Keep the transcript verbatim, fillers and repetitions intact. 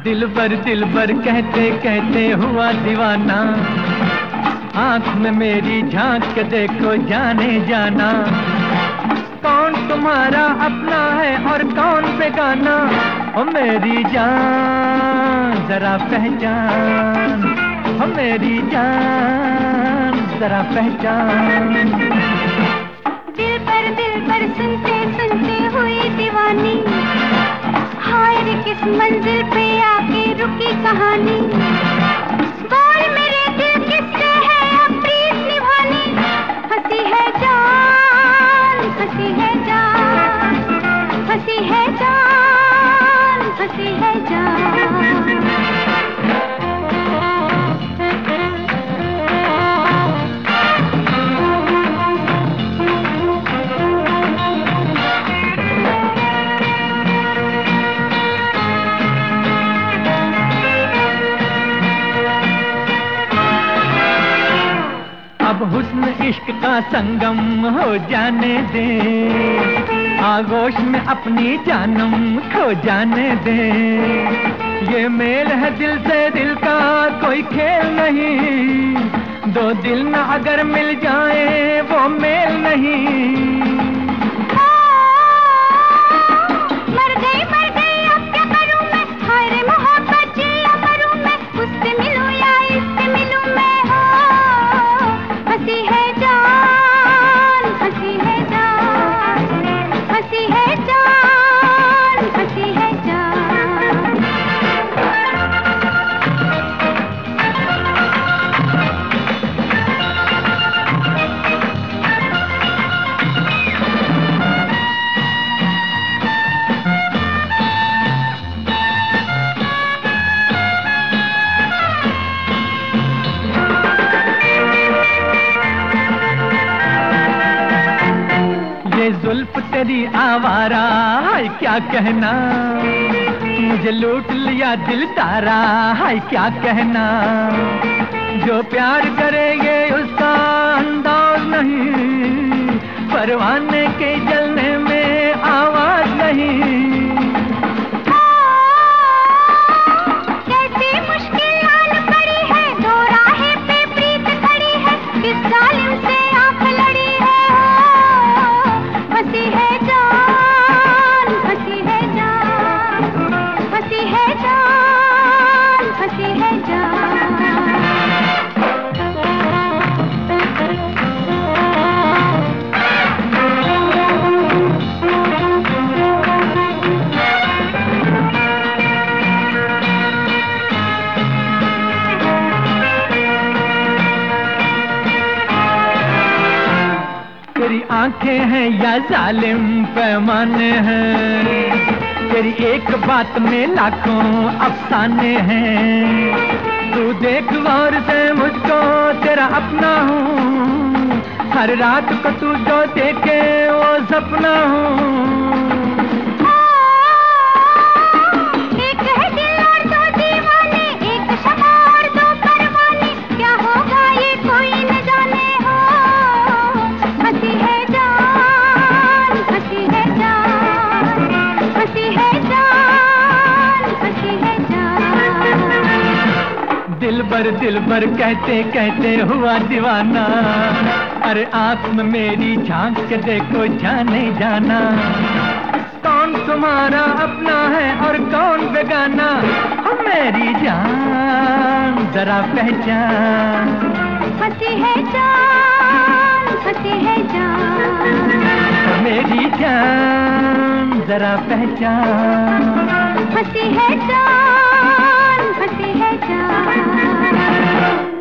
दिल बर दिल बर कहते कहते हुआ दीवाना, आँख में मेरी झांक के देखो जाने जाना, कौन तुम्हारा अपना है और कौन बेगाना, ओ मेरी जान जरा पहचान, ओ मेरी जान जरा पहचान। दिल पर दिल पर सुनते सुनते हुई दीवानी, हाय रे किस मंजिल पे आके रुकी कहानी, बोल मेरे दिल किससे है अब प्रीत निभानी, हंसी है जान हंसी है जान, हंसी है जान हंसी है जान। अब हुस्न इश्क का संगम हो जाने दे, आगोश में अपनी जानम खो जाने दे, ये मेल है दिल से दिल का कोई खेल नहीं, दो दिल न अगर मिल जाए वो मेल नहीं। मर गई मर गई अब क्या करूं मैं, हाय रे मोहब्बत जिया करूं मैं, उससे मिलूं या इससे मिलूं मैं, हो हंसी है जान हंसी है जान, हंसी है जान हंसी है जान। ये जुल्फ तेरी आवारा हाय क्या कहना, मुझे लूट लिया दिल तारा हाय क्या कहना, जो प्यार करेंगे उसका अंदाज नहीं, परवाने के जलने में आवाज नहीं। कैसी मुश्किल आन पड़ी है, दो राहें पे प्रीत खड़ी है, किस जालिम से आंख लड़ी है, हो हंसी है जान हंसी है जान, हंसी है जान हंसी है जान। तेरी आंखें हैं या जालिम पैमाने हैं, तेरी एक बात में लाखों अफसाने हैं, तू देख गौर से मुझको तेरा अपना हूँ, हर रात को तू जो देखे वो सपना हूँ। एक है दिल और दो दीवाने, एक शमा और दो परवाने, क्या होगा ये कोई न जाने, हो हंसी है जान हंसी है जान, हंसी है जान हंसी है जान। दिल बर दिल बर कहते कहते हुआ दीवाना, अरे आँख में मेरी झांक के देखो जाने जाना, कौन तुम्हारा अपना है और कौन बेगाना, हम मेरी जान जरा पहचान, हंसी है जान हंसी है जान, मेरी जान जरा पहचान, हंसी है जान हंसी है जान।